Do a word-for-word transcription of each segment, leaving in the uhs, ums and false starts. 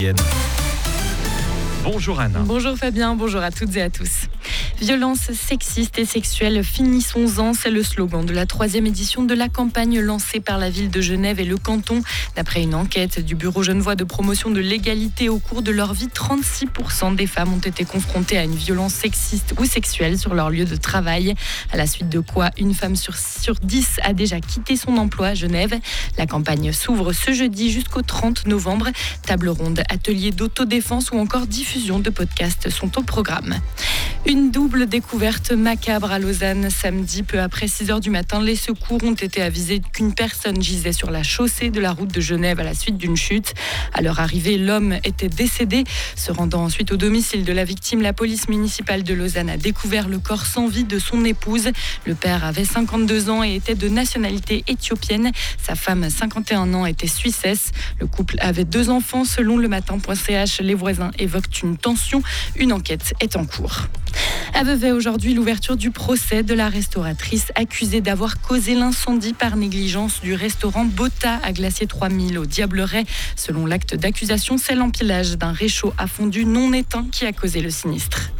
Bonjour Anne. Bonjour Fabien, bonjour à toutes et à tous. Violences sexistes et sexuelles, finissons-en, c'est le slogan de la troisième édition de la campagne lancée par la ville de Genève et le canton. D'après une enquête du Bureau genevois de promotion de l'égalité, au cours de leur vie, trente-six pour cent des femmes ont été confrontées à une violence sexiste ou sexuelle sur leur lieu de travail. À la suite de quoi, une femme sur, sur dix a déjà quitté son emploi à Genève. La campagne s'ouvre ce jeudi jusqu'au trente novembre. Table ronde, ateliers d'autodéfense ou encore diffusion de podcasts sont au programme. Une double découverte macabre à Lausanne. Samedi, peu après six heures du matin, les secours ont été avisés qu'une personne gisait sur la chaussée de la route de Genève à la suite d'une chute. À leur arrivée, l'homme était décédé. Se rendant ensuite au domicile de la victime, la police municipale de Lausanne a découvert le corps sans vie de son épouse. Le père avait cinquante-deux ans et était de nationalité éthiopienne. Sa femme, cinquante et un ans, était suissesse. Le couple avait deux enfants. Selon le matin point c h, les voisins évoquent une tension. Une enquête est en cours. À Vevey, aujourd'hui, l'ouverture du procès de la restauratrice accusée d'avoir causé l'incendie par négligence du restaurant Botta à Glacier trois mille au Diableret. Selon l'acte d'accusation, c'est l'empilage d'un réchaud à fondu non éteint qui a causé le sinistre.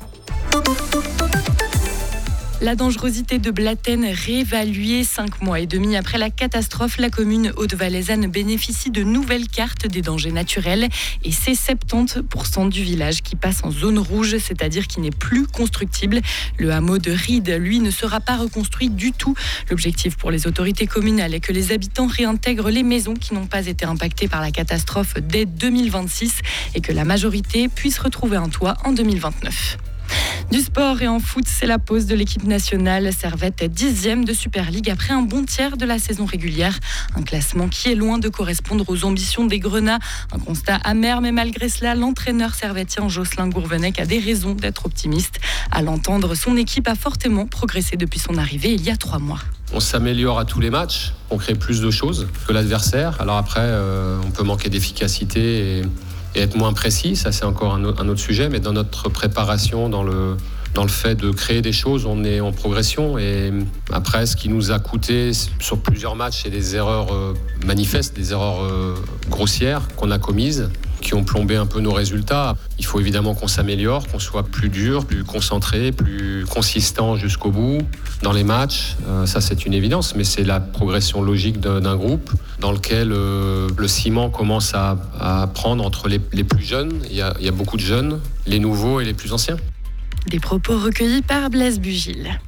La dangerosité de Blatten réévaluée cinq mois et demi après la catastrophe. La commune haute-valaisanne bénéficie de nouvelles cartes des dangers naturels et c'est soixante-dix pour cent du village qui passe en zone rouge, c'est-à-dire qui n'est plus constructible. Le hameau de Ried, lui, ne sera pas reconstruit du tout. L'objectif pour les autorités communales est que les habitants réintègrent les maisons qui n'ont pas été impactées par la catastrophe dès deux mille vingt-six et que la majorité puisse retrouver un toit en deux mille vingt-neuf. Du sport et en foot, c'est la pause de l'équipe nationale. Servette est dixième de Super League après un bon tiers de la saison régulière. Un classement qui est loin de correspondre aux ambitions des Grenats. Un constat amer, mais malgré cela, l'entraîneur servettien Jocelyn Gourvenec a des raisons d'être optimiste. À l'entendre, son équipe a fortement progressé depuis son arrivée il y a trois mois. On s'améliore à tous les matchs, on crée plus de choses que l'adversaire. Alors après, euh, on peut manquer d'efficacité et... et être moins précis, ça c'est encore un autre sujet, mais dans notre préparation, dans le, dans le fait de créer des choses, on est en progression. Et après, ce qui nous a coûté sur plusieurs matchs, c'est des erreurs euh, manifestes, des erreurs euh, grossières qu'on a commises, qui ont plombé un peu nos résultats. Il faut évidemment qu'on s'améliore, qu'on soit plus dur, plus concentré, plus consistant jusqu'au bout dans les matchs. Euh, ça, c'est une évidence, mais c'est la progression logique d'un, d'un groupe dans lequel euh, le ciment commence à, à prendre entre les, les plus jeunes. Il y a, il y a beaucoup de jeunes, les nouveaux et les plus anciens. Des propos recueillis par Blaise Bugil.